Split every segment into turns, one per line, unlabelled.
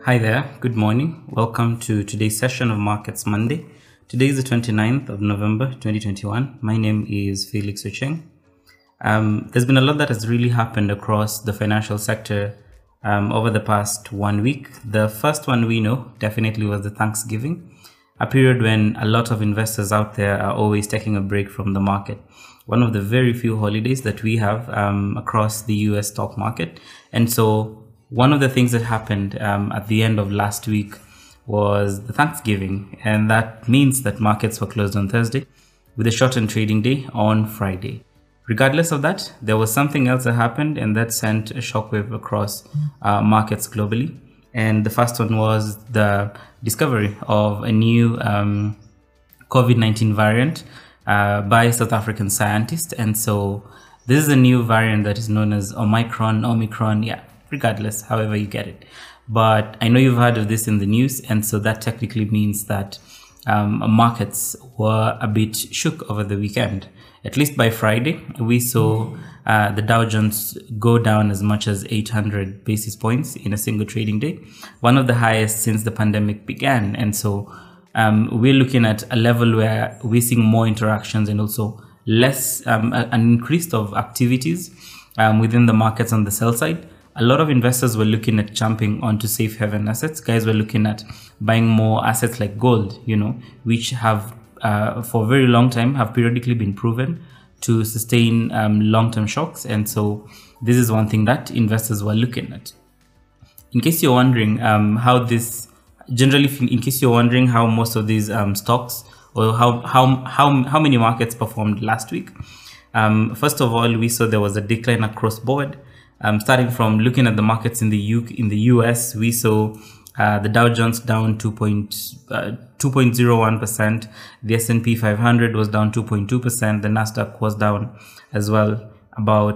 Hi there, good morning. Welcome to today's session of Markets Monday. Today is the 29th of November 2021. My name is Felix Ocheng. There's been a lot that has really happened across the financial sector over the past 1 week. The first one we know definitely was the Thanksgiving, a period when a lot of investors out there are always taking a break from the market. One of the very few holidays that we have across the US stock market. And so one of the things that happened at the end of last week was the Thanksgiving, and that means that markets were closed on Thursday with a shortened trading day on Friday. Regardless of that, there was something else that happened, and that sent a shockwave across markets globally. And the first one was the discovery of a new COVID-19 variant by South African scientists. And so this is a new variant that is known as Omicron, regardless, however you get it. But I know you've heard of this in the news, and so that technically means that markets were a bit shook over the weekend. At least by Friday, we saw the Dow Jones go down as much as 800 basis points in a single trading day, one of the highest since the pandemic began. And so we're looking at a level where we're seeing more interactions and also less, an increase of activities within the markets on the sell side. A lot of investors were looking at jumping onto safe haven assets. Guys were looking at buying more assets like gold, which have for a very long time have periodically been proven to sustain long-term shocks. And so this is one thing that investors were looking at. In case you're wondering how most of these stocks or how many markets performed last week, first of all, we saw there was a decline across board. Starting from looking at the markets in the US, we saw the Dow Jones down 2.01%. The S&P 500 was down 2.2%. The Nasdaq was down as well, about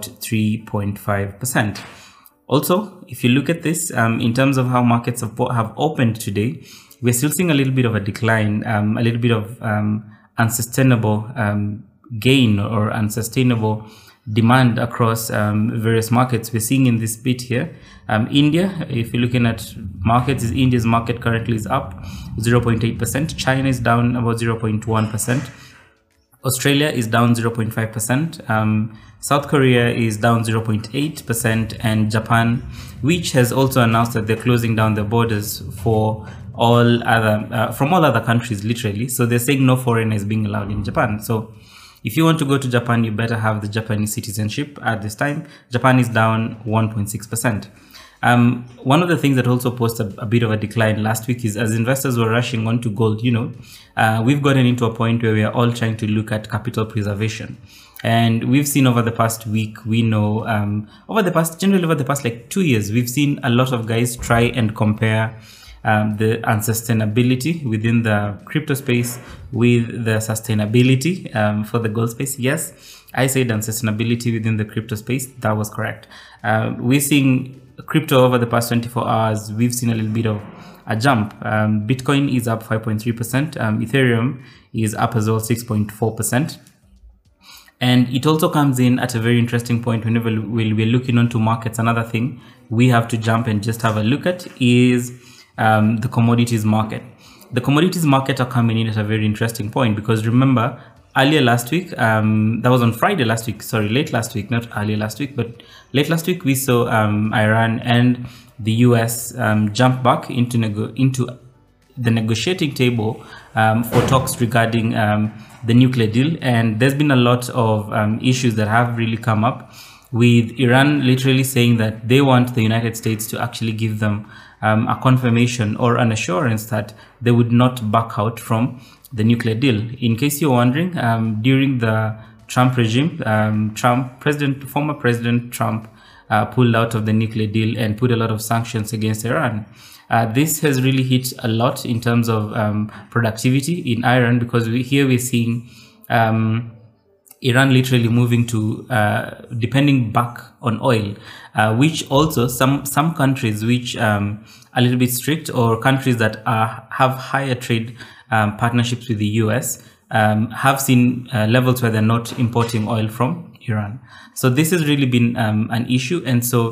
3.5%. Also, if you look at this in terms of how markets have opened today, we're still seeing a little bit of a decline, a little bit of unsustainable gain or unsustainable demand across various markets. We're seeing in this bit here, India, if you're looking at markets, India's market currently is up 0.8%. China is down about 0.1%. Australia is down 0.5%. South Korea is down 0.8%. And Japan, which has also announced that they're closing down their borders for all other countries, literally. So they're saying no foreigners being allowed in Japan. So if you want to go to Japan, you better have the Japanese citizenship at this time. Japan is down 1.6%. One of the things that also posed a bit of a decline last week is as investors were rushing onto gold, we've gotten into a point where we are all trying to look at capital preservation. And we've seen over the past week, over the past like 2 years, we've seen a lot of guys try and compare the unsustainability within the crypto space with the sustainability for the gold space. Yes, I said unsustainability within the crypto space. That was correct. We're seeing crypto over the past 24 hours. We've seen a little bit of a jump. Bitcoin is up 5.3%. Ethereum is up as well, 6.4%. And it also comes in at a very interesting point whenever we're looking onto markets. Another thing we have to jump and just have a look at is the commodities market. The commodities market are coming in at a very interesting point because remember, earlier last week, that was on Friday last week, late last week, not earlier last week, but late last week, we saw Iran and the US jump back into the negotiating table for talks regarding the nuclear deal. And there's been a lot of issues that have really come up with Iran literally saying that they want the United States to actually give them a confirmation or an assurance that they would not back out from the nuclear deal. In case you're wondering, during the Trump regime, former President Trump pulled out of the nuclear deal and put a lot of sanctions against Iran. This has really hit a lot in terms of productivity in Iran because we're seeing Iran literally moving to depending back on oil, which also some countries which are a little bit strict or countries that have higher trade partnerships with the US have seen levels where they're not importing oil from Iran. So this has really been an issue. And so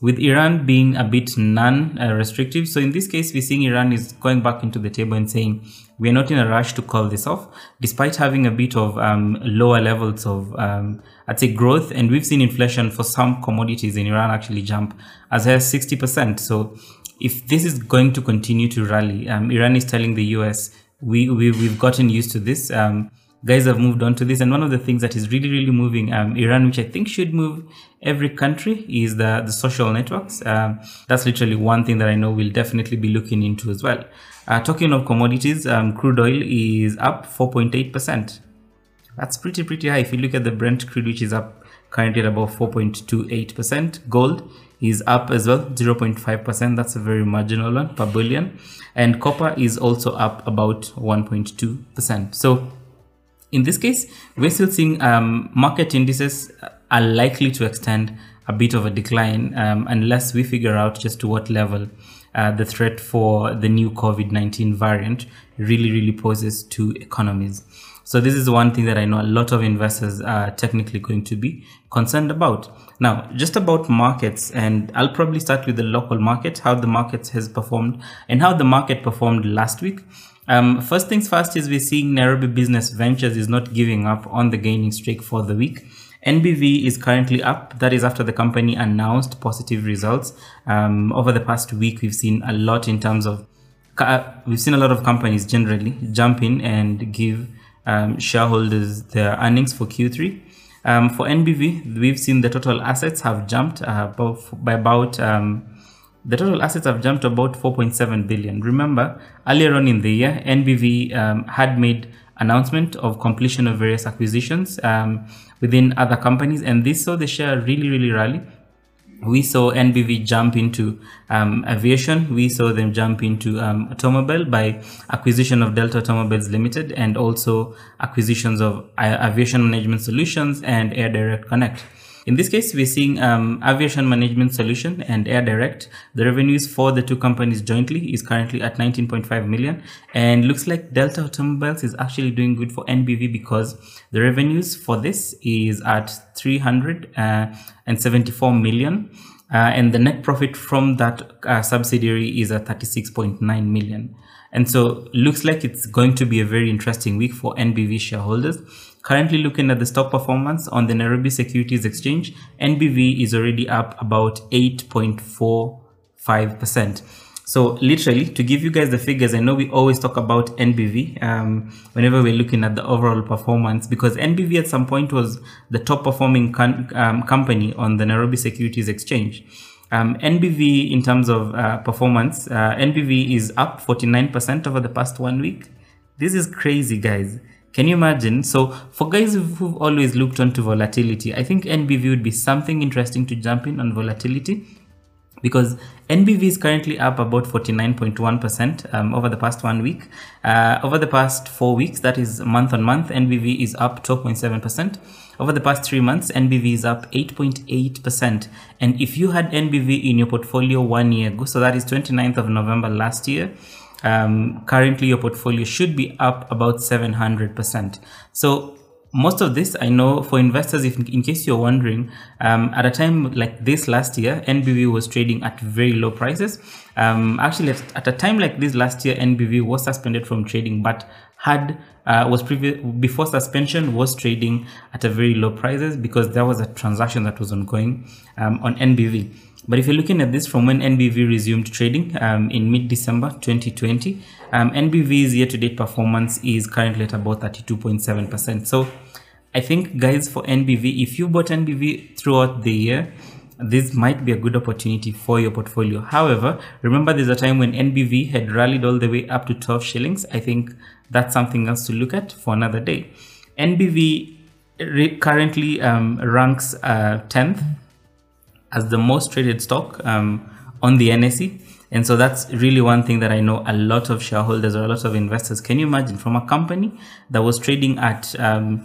with Iran being a bit non-restrictive. So in this case, we're seeing Iran is going back into the table and saying, we're not in a rush to call this off, despite having a bit of lower levels of, I'd say, growth. And we've seen inflation for some commodities in Iran actually jump as high as 60%. So if this is going to continue to rally, Iran is telling the US, we've gotten used to this. Guys have moved on to this. And one of the things that is really, really moving Iran, which I think should move every country, is the social networks. That's literally one thing that I know we'll definitely be looking into as well. Talking of commodities, crude oil is up 4.8%. That's pretty high. If you look at the Brent crude, which is up currently at about 4.28%. Gold is up as well, 0.5%. That's a very marginal one per bullion. And copper is also up about 1.2%. So in this case, we're still seeing market indices are likely to extend a bit of a decline unless we figure out just to what level the threat for the new COVID-19 variant really poses to economies. So this is one thing that I know a lot of investors are technically going to be concerned about. Now, just about markets, and I'll probably start with the local market, how the market has performed and how the market performed last week. First things first is we're seeing Nairobi Business Ventures is not giving up on the gaining streak for the week. NBV is currently up. That is after the company announced positive results. Over the past week, we've seen a lot in terms of, we've seen a lot of companies generally jump in and give shareholders their earnings for Q3. For NBV, we've seen the total assets have jumped the total assets have jumped to about 4.7 billion. Remember, earlier on in the year, NBV had made announcement of completion of various acquisitions within other companies, and this saw the share really rally. We saw NBV jump into aviation. We saw them jump into automobile by acquisition of Delta Automobiles Limited, and also acquisitions of Aviation Management Solutions and Air Direct Connect. In this case, we're seeing Aviation Management Solution and Air Direct. The revenues for the two companies jointly is currently at 19.5 million, and looks like Delta Automobiles is actually doing good for NBV because the revenues for this is at 374 million, and the net profit from that subsidiary is at 36.9 million. And so looks like it's going to be a very interesting week for NBV shareholders. Currently looking at the stock performance on the Nairobi Securities Exchange, NBV is already up about 8.45%. So literally, to give you guys the figures, I know we always talk about NBV whenever we're looking at the overall performance, because NBV at some point was the top performing company on the Nairobi Securities Exchange. NBV in terms of performance, NBV is up 49% over the past 1 week. This is crazy, guys. Can you imagine? So for guys who've always looked onto volatility, I think NBV would be something interesting to jump in on volatility, because NBV is currently up about 49.1% over the past 1 week. Over the past 4 weeks, that is month on month, NBV is up 12.7%. Over the past 3 months, NBV is up 8.8%. And if you had NBV in your portfolio 1 year ago, so that is 29th of November last year, currently your portfolio should be up about 700%. So most of this, I know for investors, if in case you're wondering, at a time like this last year, NBV was trading at very low prices. Actually, at a time like this last year, NBV was suspended from trading, but before suspension was trading at a very low prices because there was a transaction that was ongoing on NBV. But if you're looking at this from when NBV resumed trading in mid-December 2020, NBV's year-to-date performance is currently at about 32.7%. So I think, guys, for NBV, if you bought NBV throughout the year, this might be a good opportunity for your portfolio. However, remember there's a time when NBV had rallied all the way up to 12 shillings. I think that's something else to look at for another day. NBV currently ranks 10th as the most traded stock on the NSE. And so that's really one thing that I know a lot of shareholders or a lot of investors. Can you imagine, from a company that was trading at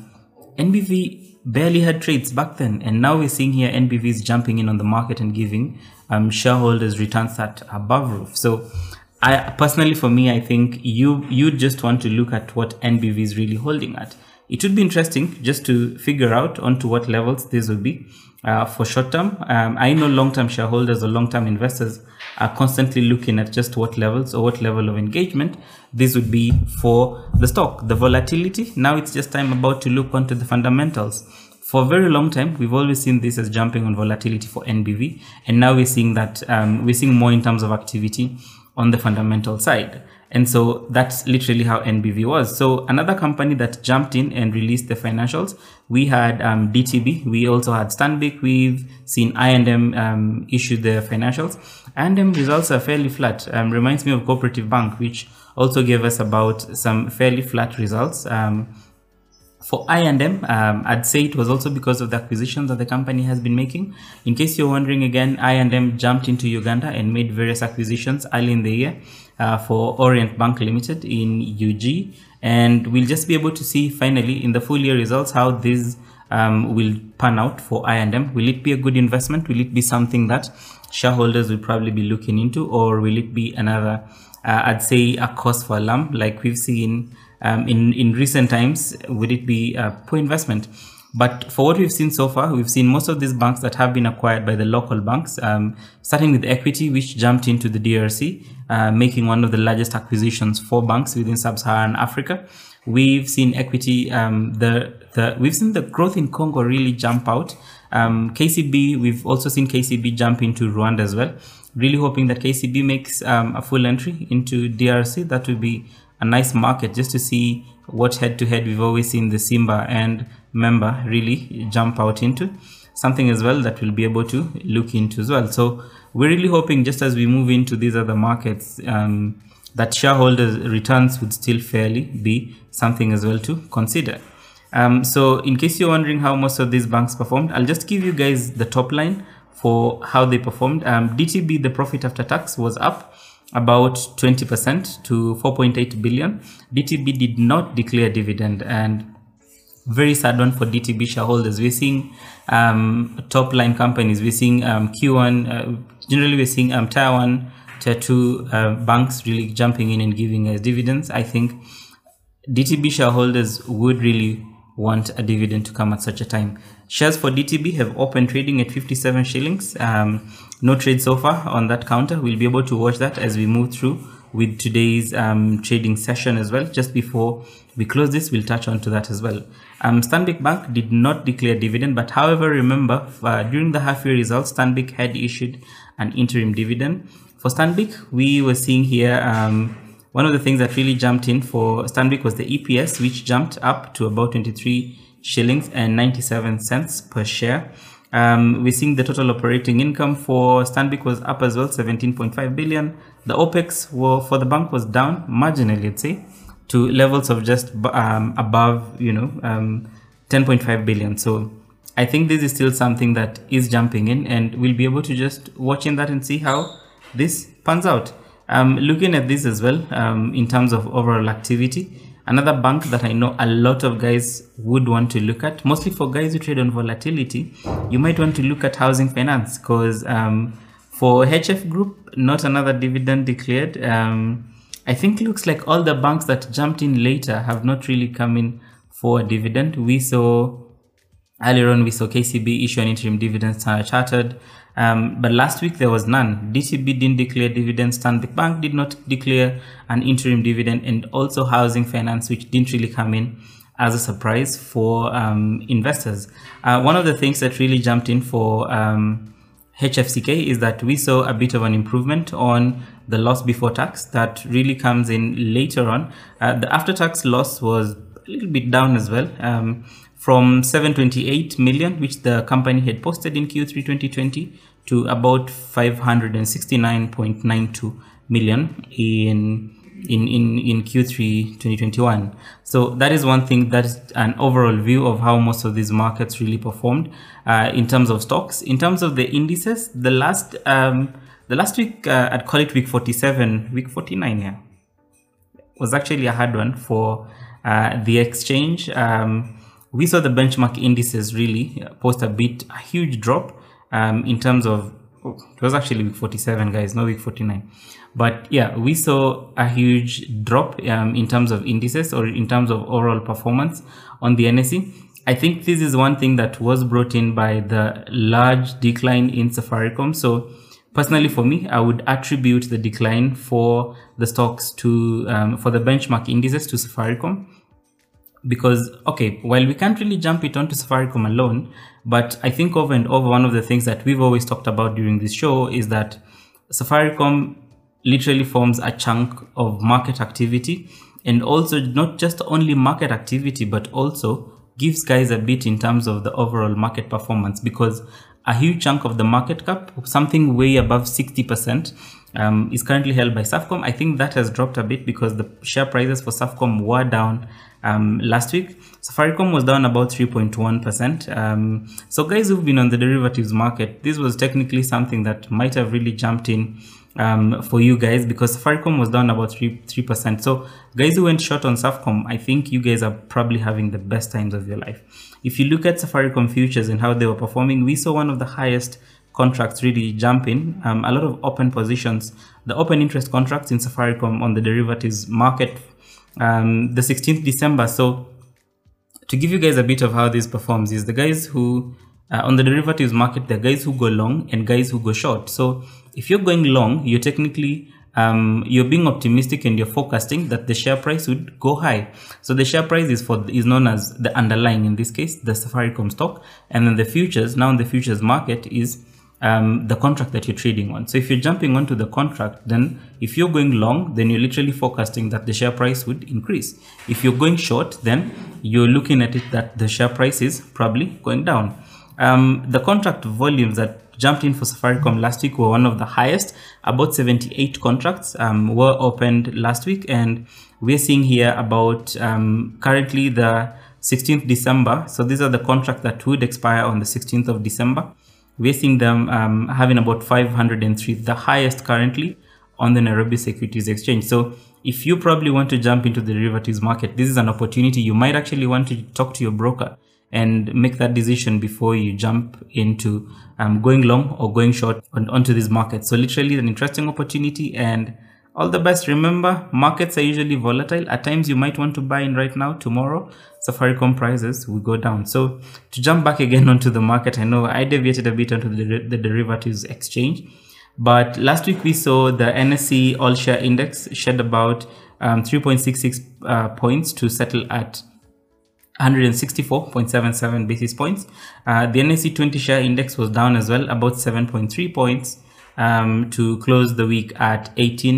NBV barely had trades back then, and now we're seeing here NBV is jumping in on the market and giving shareholders returns at above roof. So I personally, for me, I think you just want to look at what NBV is really holding at. it would be interesting just to figure out onto what levels this will be for short term. I know long-term shareholders or long-term investors are constantly looking at just what levels or what level of engagement this would be for the stock. The volatility, now it's just time about to look onto the fundamentals. For a very long time, we've always seen this as jumping on volatility for NBV, and now we're seeing that we're seeing more in terms of activity on the fundamental side. And so that's literally how NBV was. So another company that jumped in and released the financials, we had DTB, we also had Stanbic, we've seen I&M issue their financials. I&M results are fairly flat. Reminds me of Cooperative Bank, which also gave us about some fairly flat results. For I&M, I'd say it was also because of the acquisitions that the company has been making. In case you're wondering again, I&M jumped into Uganda and made various acquisitions early in the year for Orient Bank Limited in UG. And we'll just be able to see finally in the full year results how this will pan out for I&M. Will it be a good investment? Will it be something that shareholders will probably be looking into? Or will it be another, I'd say, a cost for alarm like we've seen in recent times? Would it be a poor investment? But for what we've seen so far, we've seen most of these banks that have been acquired by the local banks, starting with Equity, which jumped into the DRC, making one of the largest acquisitions for banks within sub-Saharan Africa. We've seen Equity, we've seen the growth in Congo really jump out. KCB, we've also seen KCB jump into Rwanda as well. Really hoping that KCB makes a full entry into DRC. That would be a nice market just to see what head-to-head we've always seen the Simba and Member really jump out into. Something as well that we'll be able to look into as well. So we're really hoping just as we move into these other markets that shareholders returns would still fairly be something as well to consider. So in case you're wondering how most of these banks performed, I'll just give you guys the top line for how they performed. DTB, the profit after tax was up about 20% to 4.8 billion. DTB did not declare dividend, and very sad one for DTB shareholders. We're seeing top line companies, we're seeing Q1, generally we're seeing Tier 1, Tier 2 banks really jumping in and giving us dividends. I think DTB shareholders would really want a dividend to come at such a time. Shares for DTB have opened trading at 57 shillings. No trade so far on that counter. We'll be able to watch that as we move through with today's trading session as well. Just before we close this, we'll touch on to that as well. Stanbic Bank did not declare dividend, but however, remember during the half year results, Stanbic had issued an interim dividend. For Stanbic, we were seeing here one of the things that really jumped in for Stanbic was the EPS, which jumped up to about 23 shillings and 97 cents per share. We're seeing the total operating income for Stanbic was up as well, 17.5 billion. The OPEX for the bank was down marginally, let's say, to levels of just above, 10.5 billion. So I think this is still something that is jumping in, and we'll be able to just watch in that and see how this pans out. Looking at this as well, in terms of overall activity, another bank that I know a lot of guys would want to look at, mostly for guys who trade on volatility, you might want to look at Housing Finance, because for HF Group, not another dividend declared. I think it looks like all the banks that jumped in later have not really come in for a dividend. Earlier on, we saw KCB issue an interim dividend, Standard Chartered. But last week there was none. DTB didn't declare dividends. Stanbic Bank did not declare an interim dividend, and also Housing Finance, which didn't really come in as a surprise for investors. One of the things that really jumped in for HFCK is that we saw a bit of an improvement on the loss before tax that really comes in later on. The after-tax loss was a little bit down as well. From 728 million, which the company had posted in Q3 2020, to about 569.92 million in Q3 2021. So that is one thing. That is an overall view of how most of these markets really performed in terms of stocks. In terms of the indices, the last week, I'd call it week 47, week 49, yeah, was actually a hard one for the exchange. We saw the benchmark indices really post a huge drop in terms of it was actually week 47, guys, not week 49. But yeah, we saw a huge drop in terms of indices or in terms of overall performance on the NSE. I think this is one thing that was brought in by the large decline in Safaricom. So personally, for me, I would attribute the decline for the stocks to, for the benchmark indices to Safaricom. Because, okay, while we can't really jump it onto Safaricom alone, but I think over and over, one of the things that we've always talked about during this show is that Safaricom literally forms a chunk of market activity, and also not just only market activity, but also gives guys a bit in terms of the overall market performance, because a huge chunk of the market cap, something way above 60%, is currently held by Safcom. I think that has dropped a bit because the share prices for Safcom were down last week. Safaricom was down about 3.1%. So guys who've been on the derivatives market, this was technically something that might have really jumped in for you guys, because Safaricom was down about 3%. So guys who went short on Safcom, I think you guys are probably having the best times of your life. If you look at Safaricom futures and how they were performing, we saw one of the highest contracts really jump in, a lot of open positions. The open interest contracts in Safaricom on the derivatives market, the 16th December. So to give you guys a bit of how this performs is the guys who on the derivatives market, the guys who go long and guys who go short. So if you're going long, you're technically you're being optimistic and you're forecasting that the share price would go high. So the share price is known as the underlying, in this case, the Safaricom stock, and then the futures. Now in the futures market is the contract that you're trading on. So if you're jumping onto the contract, then if you're going long, then you're literally forecasting that the share price would increase. If you're going short, then you're looking at it that the share price is probably going down. The contract volumes that jumped in for Safaricom last week were one of the highest. About 78 contracts were opened last week, and we're seeing here about currently the 16th December. So these are the contracts that would expire on the 16th of December. We're seeing them having about 503, the highest currently on the Nairobi Securities Exchange. So if you probably want to jump into the derivatives market, this is an opportunity. You might actually want to talk to your broker and make that decision before you jump into going long or going short onto this market. So literally an interesting opportunity, and all the best. Remember, markets are usually volatile. At times you might want to buy in right now. Tomorrow, Safaricom prices will go down. So to jump back again onto the market, I know I deviated a bit onto the derivatives exchange, but last week we saw the NSE All Share Index shed about 3.66 points to settle at 164.77 basis points. The NSE 20 share index was down as well, about 7.3 points to close the week at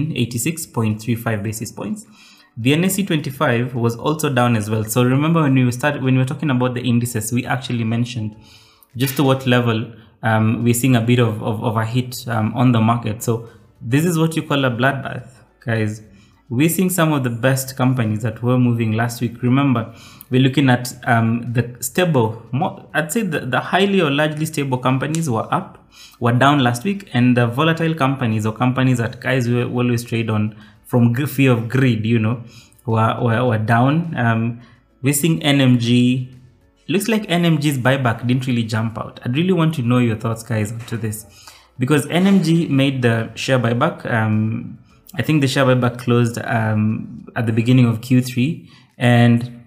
1886.35 basis points. The NSE 25 was also down as well. So remember, when we were talking about the indices, we actually mentioned just to what level we're seeing a bit of a hit on the market. So this is what you call a bloodbath, guys. We're seeing some of the best companies that were moving last week. Remember, we're looking at the stable, I'd say the highly or largely stable companies were down last week, and the volatile companies or companies that guys will always trade on from fear of greed, you know, were down. We're seeing NMG. Looks like NMG's buyback didn't really jump out. I'd really want to know your thoughts, guys, onto this, because NMG made the share buyback. I think the share buyback closed at the beginning of Q3, and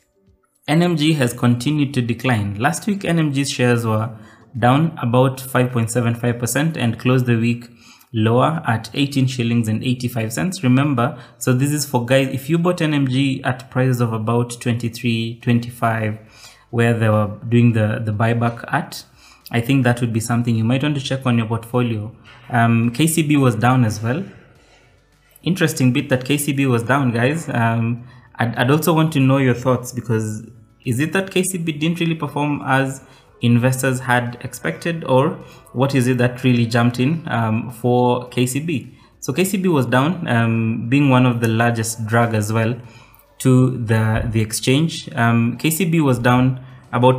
NMG has continued to decline. Last week, NMG's shares were down about 5.75% and closed the week lower at 18 shillings and 85 cents. Remember, so this is for guys, if you bought NMG at prices of about 23, 25, where they were doing the buyback at, I think that would be something you might want to check on your portfolio. KCB was down as well. Interesting bit that KCB was down, guys. I'd also want to know your thoughts, because is it that KCB didn't really perform as investors had expected, or what is it that really jumped in for KCB? So KCB was down, being one of the largest drag as well to the exchange. KCB was down about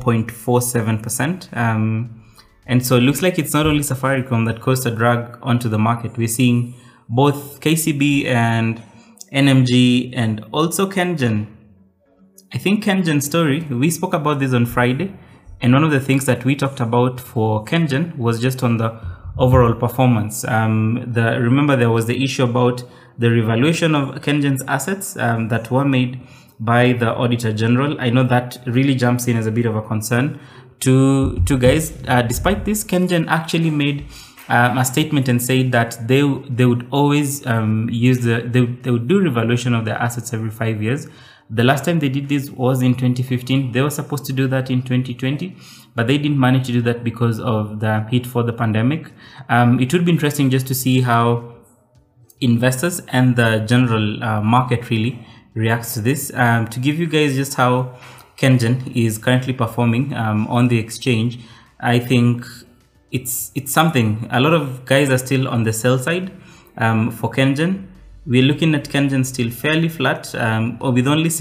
4.47%. And so it looks like it's not only Safaricom that caused a drag onto the market. We're seeing both KCB and NMG and also Kengen. I think Kengen's story, we spoke about this on Friday, and one of the things that we talked about for Kengen was just on the overall performance. Remember there was the issue about the revaluation of KenGen's assets that were made by the Auditor General. I know that really jumps in as a bit of a concern to guys. Despite this, KenGen actually made a statement and said that they would always they would do revaluation of their assets every 5 years. The last time they did this was in 2015. They were supposed to do that in 2020, but they didn't manage to do that because of the hit for the pandemic. It would be interesting just to see how investors and the general market really reacts to this. To give you guys just how KenGen is currently performing on the exchange, I think it's something. A lot of guys are still on the sell side for KenGen. We're looking at KenGen still fairly flat, or with only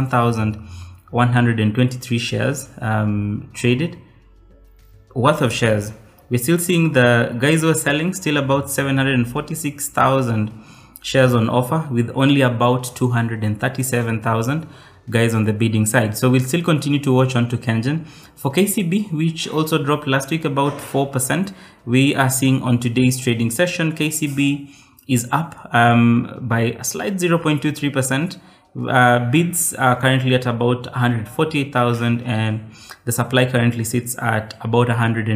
61,123 shares traded worth of shares. We're still seeing the guys who are selling still about 746,000 shares on offer, with only about 237,000 guys on the bidding side. So we'll still continue to watch on to KenGen. For KCB, which also dropped last week about 4%, we are seeing on today's trading session, KCB is up by a slight 0.23%. Bids are currently at about 148,000, and the supply currently sits at about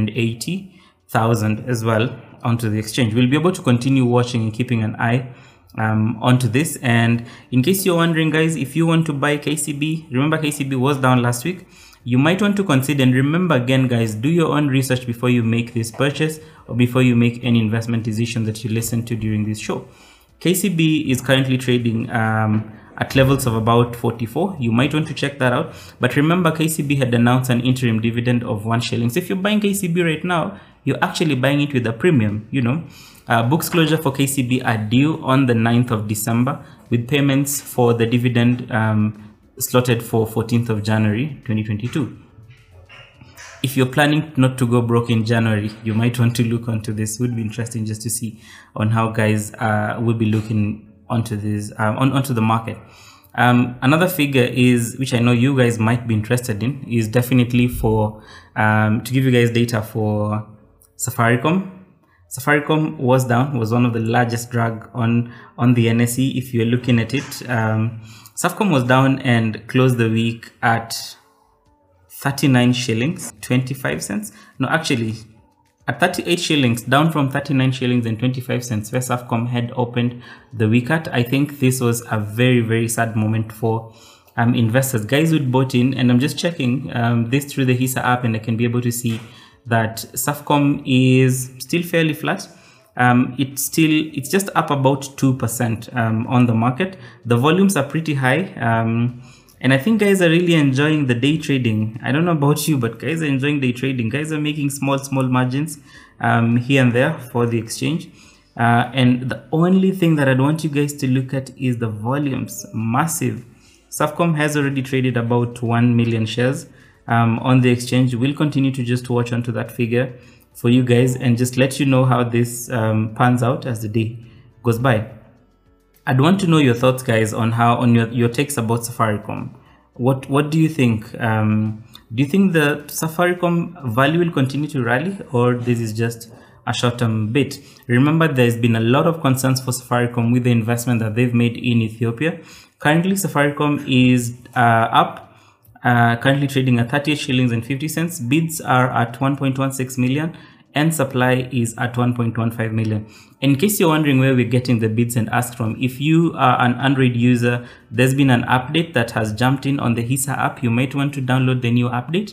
180,000 as well onto the exchange. We'll be able to continue watching and keeping an eye onto this. And in case you're wondering, guys, if you want to buy KCB, remember KCB was down last week. You might want to consider, and remember again, guys, do your own research before you make this purchase or before you make any investment decision that you listen to during this show. KCB is currently trading at levels of about 44. You might want to check that out. But remember, KCB had announced an interim dividend of 1 shilling. So if you're buying KCB right now, you're actually buying it with a premium. You know, books closure for KCB are due on the 9th of December, with payments for the dividend slotted for 14th of January 2022. If you're planning not to go broke in January, you might want to look onto this. It would be interesting just to see on how guys will be looking onto this onto the market. Another figure is, which I know you guys might be interested in, is definitely for to give you guys data for Safaricom. Safaricom was down, was one of the largest drag on the NSE. If you're looking at it, Safcom was down and closed the week at 39 shillings 25 cents. No, actually at 38 shillings, down from 39 shillings and 25 cents where Safcom had opened the week at. I think this was a very, very sad moment for investors. Guys who bought in, and I'm just checking this through the HISA app, and I can be able to see that Safcom is still fairly flat. It's just up about 2% on the market. The volumes are pretty high, and I think guys are really enjoying the day trading. I don't know about you, but guys are enjoying day trading. Guys are making small margins here and there for the exchange. And the only thing that I'd want you guys to look at is the volumes. Massive. Safcom has already traded about 1 million shares on the exchange. We'll continue to just watch onto that figure for you guys and just let you know how this pans out as the day goes by. I'd want to know your thoughts, guys, on your takes about Safaricom. What do you think? Do you think the Safaricom value will continue to rally, or this is just a short-term bit? Remember, there's been a lot of concerns for Safaricom with the investment that they've made in Ethiopia. Currently, Safaricom is up, currently trading at 38 shillings and 50 cents. Bids are at 1.16 million. And supply is at 1.15 million. In case you're wondering where we're getting the bids and asks from, if you are an Android user, there's been an update that has jumped in on the HISA app. You might want to download the new update.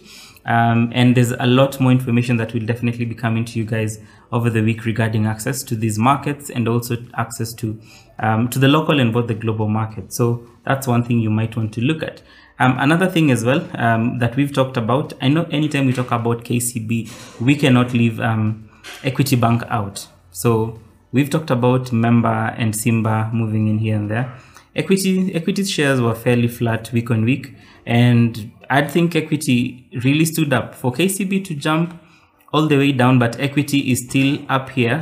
And there's a lot more information that will definitely be coming to you guys over the week regarding access to these markets and also access to the local and both the global market. So that's one thing you might want to look at. Another thing as well that we've talked about, I know anytime we talk about KCB, we cannot leave Equity Bank out. So we've talked about Member and Simba moving in here and there. Equity's shares were fairly flat week on week, and I think Equity really stood up for KCB to jump all the way down, but Equity is still up here.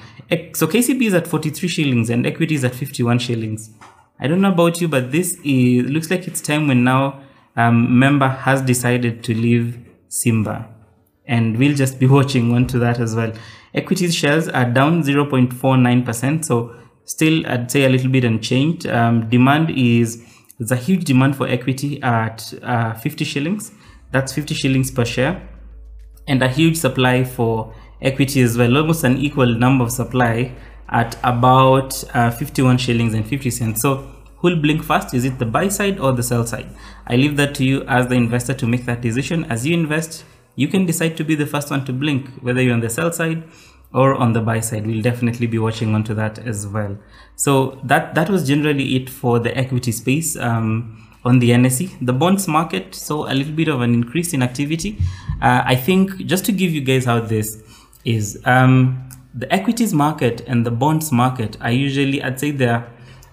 So KCB is at 43 shillings and Equity is at 51 shillings. I don't know about you, but this looks like it's time when now Member has decided to leave Simba. and we'll just be watching onto that as well. Equities shares are down 0.49%, so still I'd say a little bit unchanged. There's a huge demand for equity at 50 shillings. That's 50 shillings per share, and a huge supply for equity as well, almost an equal number of supply at about 51 shillings and 50 cents. So who'll blink first? Is it the buy side or the sell side? I leave that to you as the investor to make that decision. As you invest, you can decide to be the first one to blink, whether you're on the sell side or on the buy side. We'll definitely be watching onto that as well. So that was generally it for the equity space on the NSE. The bonds market saw a little bit of an increase in activity. I think just to give you guys how this is, the equities market and the bonds market are usually, I'd say they're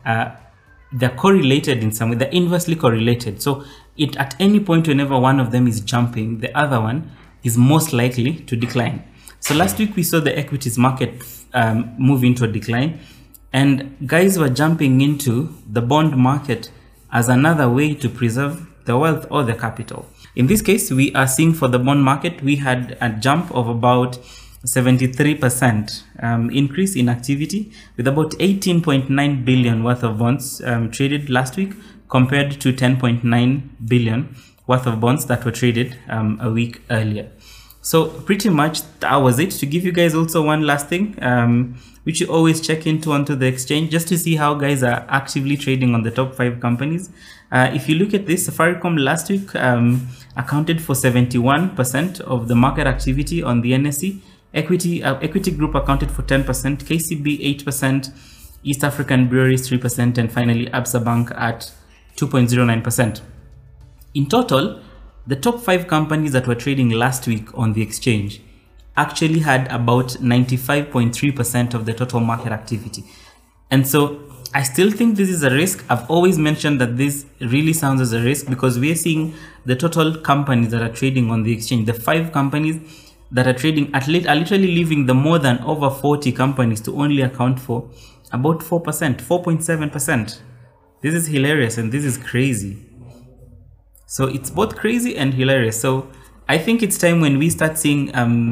correlated in some way. They're inversely correlated. So at any point whenever one of them is jumping, the other one is most likely to decline. So last week we saw the equities market move into a decline, and guys were jumping into the bond market as another way to preserve the wealth or the capital. In this case, we are seeing for the bond market, we had a jump of about 73% increase in activity, with about 18.9 billion worth of bonds traded last week, compared to 10.9 billion worth of bonds that were traded a week earlier. So pretty much that was it. To give you guys also one last thing, which you always check into onto the exchange, just to see how guys are actively trading on the top 5 companies. If you look at this, Safaricom last week accounted for 71% of the market activity on the NSE. Equity Group accounted for 10%, KCB 8%, East African Breweries 3%, and finally Absa Bank at 2.09%. In total, the top 5 companies that were trading last week on the exchange actually had about 95.3% of the total market activity. And so I still think this is a risk. I've always mentioned that this really sounds as a risk, because we are seeing the total companies that are trading on the exchange, the 5 companies that are trading are literally leaving the more than over 40 companies to only account for about 4%, 4.7%. This is hilarious and this is crazy. So it's both crazy and hilarious. So I think it's time when we start seeing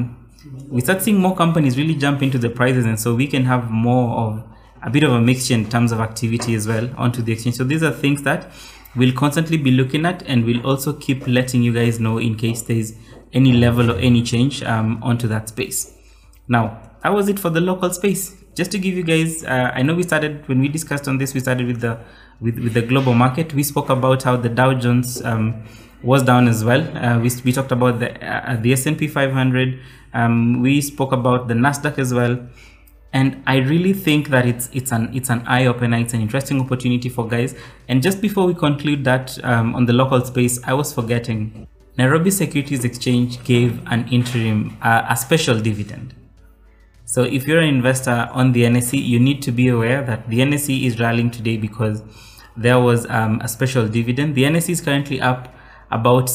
more companies really jump into the prices, and so we can have more of a bit of a mixture in terms of activity as well onto the exchange. So these are things that we'll constantly be looking at, and we'll also keep letting you guys know in case there's any level or any change onto that space. Now, how was it for the local space? Just to give you guys, I know we started, when we discussed on this, we started with the global market. We spoke about how the Dow Jones was down as well. We talked about the S&P 500. We spoke about the Nasdaq as well. And I really think that it's an eye opener. It's an interesting opportunity for guys. And just before we conclude that on the local space, I was forgetting. Nairobi Securities Exchange gave an interim, a special dividend. So if you're an investor on the NSE, you need to be aware that the NSE is rallying today because there was a special dividend. The NSE is currently up about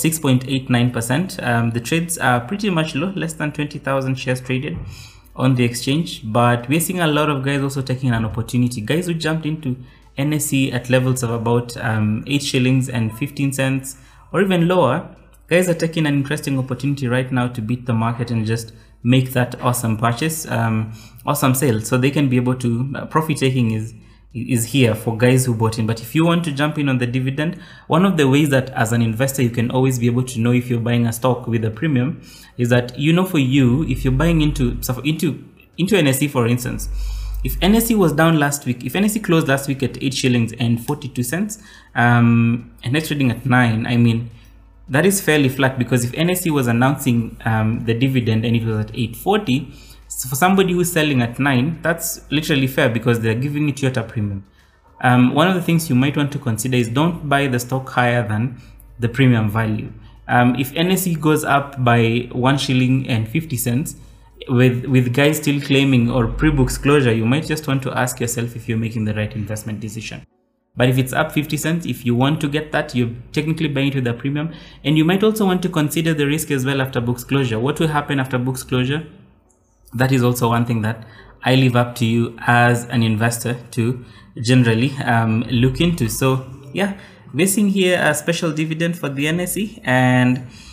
6.89%. The trades are pretty much low, less than 20,000 shares traded on the exchange, but we're seeing a lot of guys also taking an opportunity. Guys who jumped into NSE at levels of about 8 shillings and 15 cents or even lower, guys are taking an interesting opportunity right now to beat the market and just make that awesome purchase, awesome sale. So they can be able to, profit taking is here for guys who bought in. But if you want to jump in on the dividend, one of the ways that as an investor you can always be able to know if you're buying a stock with a premium is that, you know, for you, if you're buying into NSE, for instance, if NSE was down last week, if NSE closed last week at 8 shillings and 42 cents, and next trading at 9, I mean, that is fairly flat, because if NSE was announcing the dividend and it was at 8.40, so for somebody who's selling at 9, that's literally fair because they're giving it to you at a premium. One of the things you might want to consider is don't buy the stock higher than the premium value. If NSE goes up by 1 shilling and 50 cents, with guys still claiming or pre-books closure, you might just want to ask yourself if you're making the right investment decision. But if it's up 50 cents, if you want to get that, you're technically buying it with a premium. And you might also want to consider the risk as well after books closure. What will happen after books closure? That is also one thing that I leave up to you as an investor to generally look into. So yeah, we're seeing here a special dividend for the NSE, and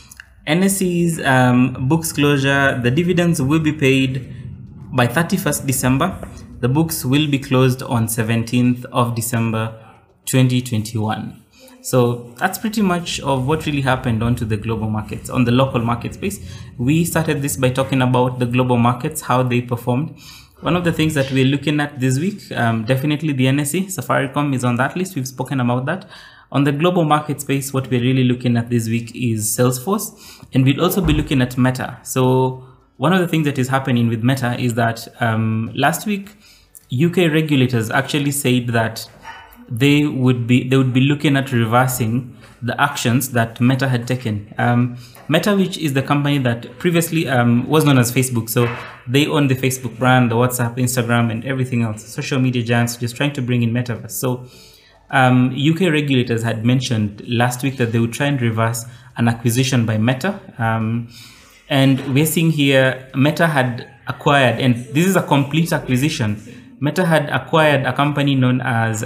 NSE's books closure, the dividends will be paid by 31st December. The books will be closed on 17th of December 2021. So that's pretty much of what really happened onto the global markets. On the local market space, we started this by talking about the global markets, how they performed. One of the things that we're looking at this week, definitely the NSE, Safaricom is on that list. We've spoken about that. On the global market space, what we're really looking at this week is Salesforce, and we'll also be looking at Meta. So one of the things that is happening with Meta is that last week, UK regulators actually said that they would be looking at reversing the actions that Meta had taken. Meta, which is the company that previously was known as Facebook, so they own the Facebook brand, the WhatsApp, Instagram, and everything else. Social media giants just trying to bring in metaverse. So UK regulators had mentioned last week that they would try and reverse an acquisition by Meta, and we're seeing here Meta had acquired, and this is a complete acquisition. Meta had acquired a company known as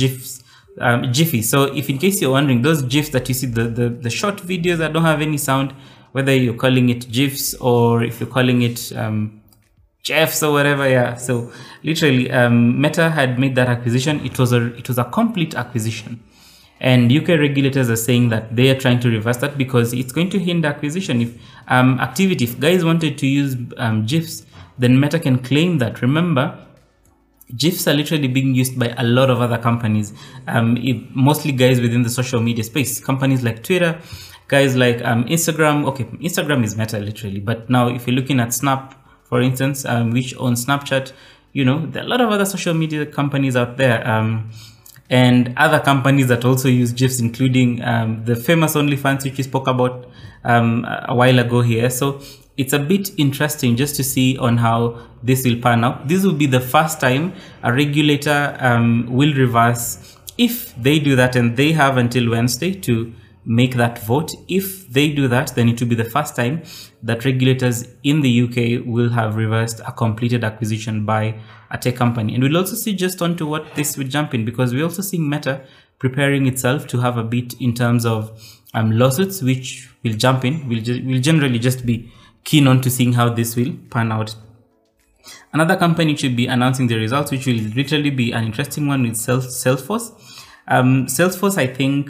Giphy. So if in case you're wondering, those GIFs that you see, the short videos that don't have any sound, whether you're calling it GIFs or if you're calling it GIFs or whatever, yeah. So literally, Meta had made that acquisition. It was a complete acquisition, and UK regulators are saying that they are trying to reverse that because it's going to hinder acquisition. If activity, if guys wanted to use GIFs, then Meta can claim that. Remember, GIFs are literally being used by a lot of other companies, mostly guys within the social media space, companies like Twitter, guys like Instagram. Okay, Instagram is Meta literally, but now if you're looking at Snap, for instance, which owns Snapchat, you know, there are a lot of other social media companies out there, and other companies that also use GIFs, including the famous OnlyFans, which we spoke about a while ago here. So it's a bit interesting just to see on how this will pan out. This will be the first time a regulator will reverse. If they do that, and they have until Wednesday to make that vote. If they do that, then it will be the first time that regulators in the UK will have reversed a completed acquisition by a tech company. And we'll also see just onto what this will jump in, because we're also seeing Meta preparing itself to have a bit in terms of lawsuits, which will jump in. We'll generally just be keen on to seeing how this will pan out. Another company should be announcing the results, which will literally be an interesting one with Salesforce. Salesforce, I think,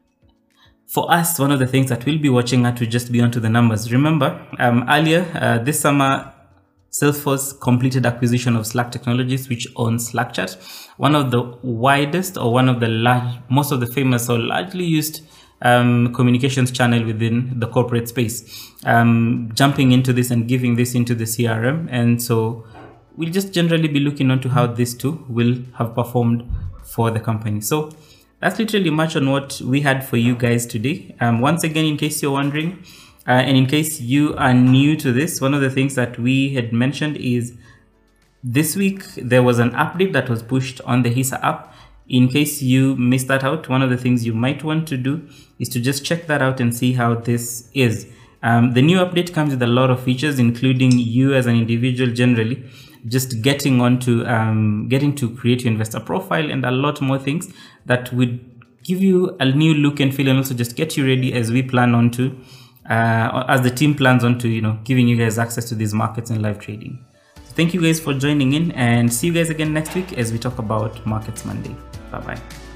for us, one of the things that we'll be watching at will just be onto the numbers. Remember, earlier this summer, Salesforce completed acquisition of Slack Technologies, which owns Slackchat, one of the widest, or one of the most of the famous or largely used communications channel within the corporate space, jumping into this and giving this into the CRM. And so we'll just generally be looking onto how this too will have performed for the company. So that's literally much on what we had for you guys today. Once again, in case you're wondering, and in case you are new to this, one of the things that we had mentioned is this week there was an update that was pushed on the HISA app. In case you missed that out, one of the things you might want to do is to just check that out and see how this is. The new update comes with a lot of features, including you as an individual generally just getting to create your investor profile and a lot more things that would give you a new look and feel, and also just get you ready as we plan on to, as the team plans on to, you know, giving you guys access to these markets and live trading. So thank you guys for joining in, and see you guys again next week as we talk about Markets Monday. Bye-bye.